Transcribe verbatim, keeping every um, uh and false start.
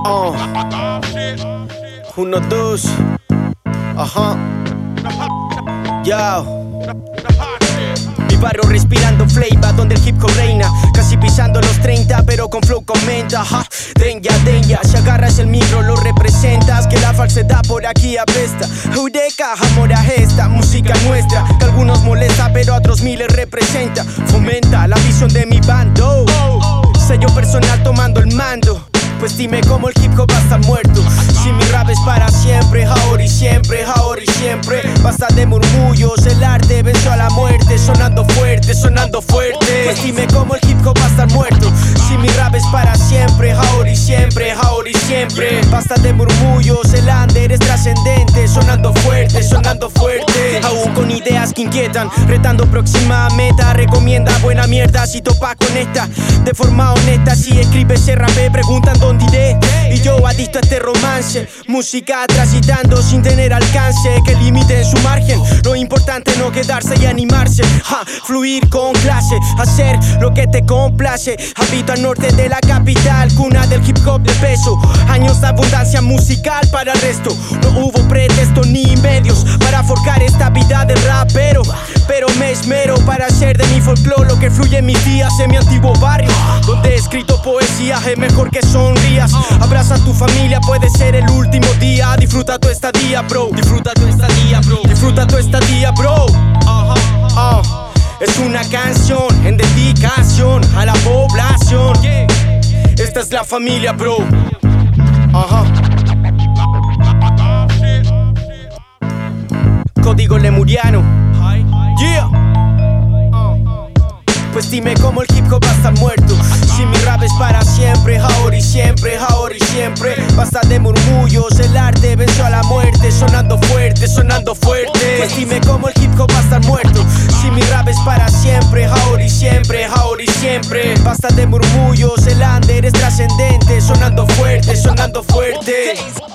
Uh. Uno, dos. Ajá. Yo. Mi barrio respirando flavor, donde el hip hop reina. Casi pisando los treinta, pero con flow comenta. Ajá. Denya, denya, si agarras el micro lo representas. Que la falsedad por aquí apesta. Eureka, amor a esta música nuestra, que a algunos molesta pero a otros miles representa. Fomenta la visión de mi bando, sello personal tomando el mando. Pues dime cómo el hip hop va a estar muerto. Si mi rap es para siempre, ahora y siempre, ahora y siempre. Basta de murmullos, el arte venció a la muerte. Sonando fuerte, sonando fuerte. Pues dime cómo el hip hop va a estar muerto. Si mi rap es para siempre, ahora y siempre, ahora y siempre. Basta de murmullos, el under es trascendente. Sonando fuerte, sonando fuerte. Aún con ideas que inquietan, retando próxima meta. Recomienda buena mierda si topa con esta. De forma honesta, si escribe ese rapé, preguntan dónde iré. Y yo adicto a este romance, música transitando sin tener alcance. Que limiten su margen, lo importante no quedarse y animarse. Ja, fluir con clase, hacer lo que te complace. Habito al norte de la capital, cuna del hip hop de peso. Años de abundancia musical para el resto. No hubo pretexto ni medios para forjar esta vida de rapero. Pero me esmero para hacer de mi folclore lo que fluye en mis días en mi antiguo barrio, donde he escrito poesía, es mejor que sonrías. Abraza a tu familia, puede ser el último día. Disfruta tu estadía, bro. Disfruta tu estadía, bro. Disfruta tu estadía, bro. Uh, es una canción en dedicación a la población. Esta es la familia, bro. Ajá. Código lemuriano. Yeah. Pues dime cómo el hip hop va a estar muerto. Si mi rap es para siempre, ahora y siempre, ahora y siempre. Basta de murmullos, el arte venció a la muerte. Sonando fuerte, sonando fuerte. Pues dime cómo el hip hop va a estar muerto. Si mi rap es para siempre, ahora y siempre, ahora y siempre. Basta de murmullos, el under es trascendente. Sonando fuerte, sonando fuerte.